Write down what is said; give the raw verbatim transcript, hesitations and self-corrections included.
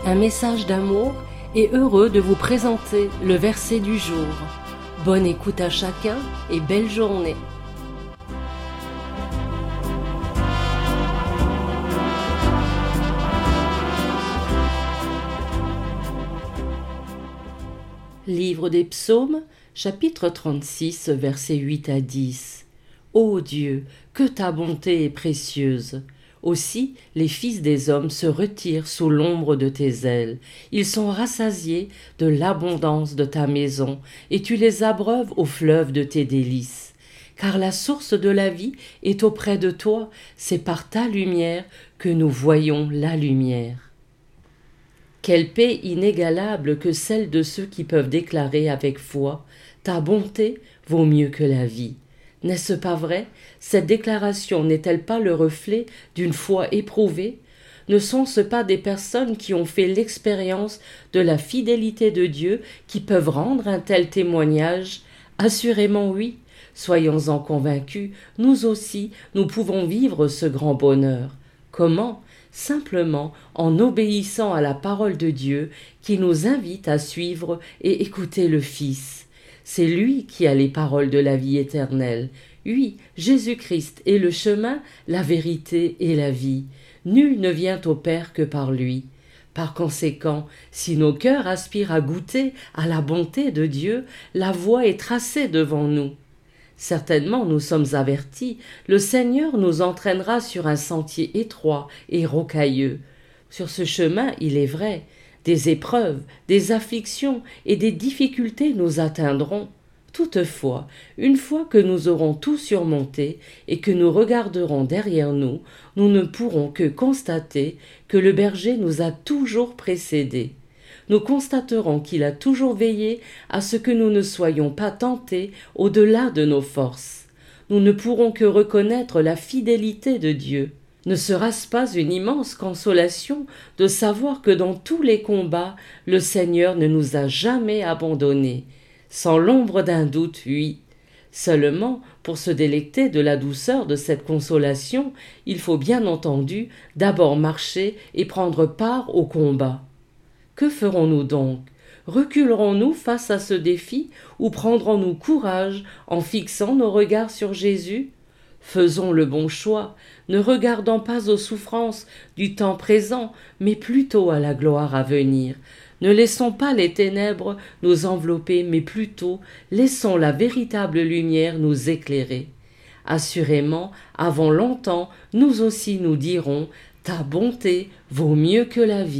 un message d'amour et heureux de vous présenter le verset du jour. Bonne écoute à chacun et belle journée. Livre des Psaumes, chapitre trente-six, versets huit à dix. Ô Dieu, que ta bonté est précieuse! Aussi, les fils des hommes se retirent sous l'ombre de tes ailes. Ils sont rassasiés de l'abondance de ta maison, et tu les abreuves au fleuve de tes délices. Car la source de la vie est auprès de toi, c'est par ta lumière que nous voyons la lumière. Quelle paix inégalable que celle de ceux qui peuvent déclarer avec foi « Ta bonté vaut mieux que la vie ». N'est-ce pas vrai? Cette déclaration n'est-elle pas le reflet d'une foi éprouvée? Ne sont-ce pas des personnes qui ont fait l'expérience de la fidélité de Dieu qui peuvent rendre un tel témoignage? Assurément oui. Soyons-en convaincus, nous aussi, nous pouvons vivre ce grand bonheur. Comment? Simplement en obéissant à la parole de Dieu qui nous invite à suivre et écouter le Fils. C'est lui qui a les paroles de la vie éternelle. Oui, Jésus-Christ est le chemin, la vérité et la vie. Nul ne vient au Père que par lui. Par conséquent, si nos cœurs aspirent à goûter à la bonté de Dieu, la voie est tracée devant nous. Certainement, nous sommes avertis, le Seigneur nous entraînera sur un sentier étroit et rocailleux. Sur ce chemin, il est vrai, des épreuves, des afflictions et des difficultés nous atteindront. Toutefois, une fois que nous aurons tout surmonté et que nous regarderons derrière nous, nous ne pourrons que constater que le berger nous a toujours précédés. Nous constaterons qu'il a toujours veillé à ce que nous ne soyons pas tentés au-delà de nos forces. Nous ne pourrons que reconnaître la fidélité de Dieu. Ne sera-ce pas une immense consolation de savoir que dans tous les combats, le Seigneur ne nous a jamais abandonnés? Sans l'ombre d'un doute, oui. Seulement, pour se délecter de la douceur de cette consolation, il faut bien entendu d'abord marcher et prendre part au combat. Que ferons-nous donc? Reculerons-nous face à ce défi ou prendrons-nous courage en fixant nos regards sur Jésus? Faisons le bon choix, ne regardant pas aux souffrances du temps présent, mais plutôt à la gloire à venir. Ne laissons pas les ténèbres nous envelopper, mais plutôt laissons la véritable lumière nous éclairer. Assurément, avant longtemps, nous aussi nous dirons « Ta bonté vaut mieux que la vie ».